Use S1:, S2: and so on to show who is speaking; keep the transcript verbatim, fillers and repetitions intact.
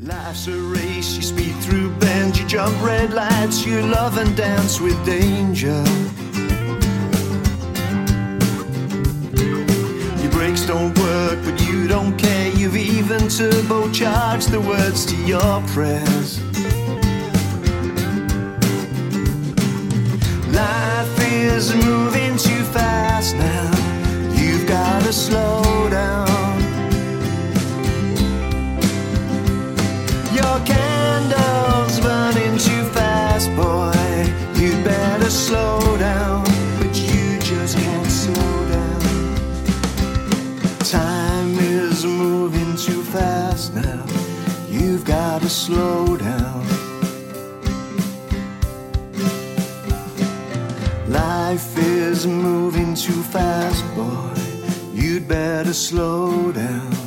S1: Life's a race, you speed through bends, you jump red lights, you love and dance with danger. Your brakes don't work, but you don't care, you've even turbocharged the words to your prayers. Life is moving too fast now, you've gotta slow down. Your candle's burning too fast, boy, you'd better slow down, but you just can't slow down. Time is moving too fast now, you've gotta slow down. Life is moving too fast, boy, you'd better slow down.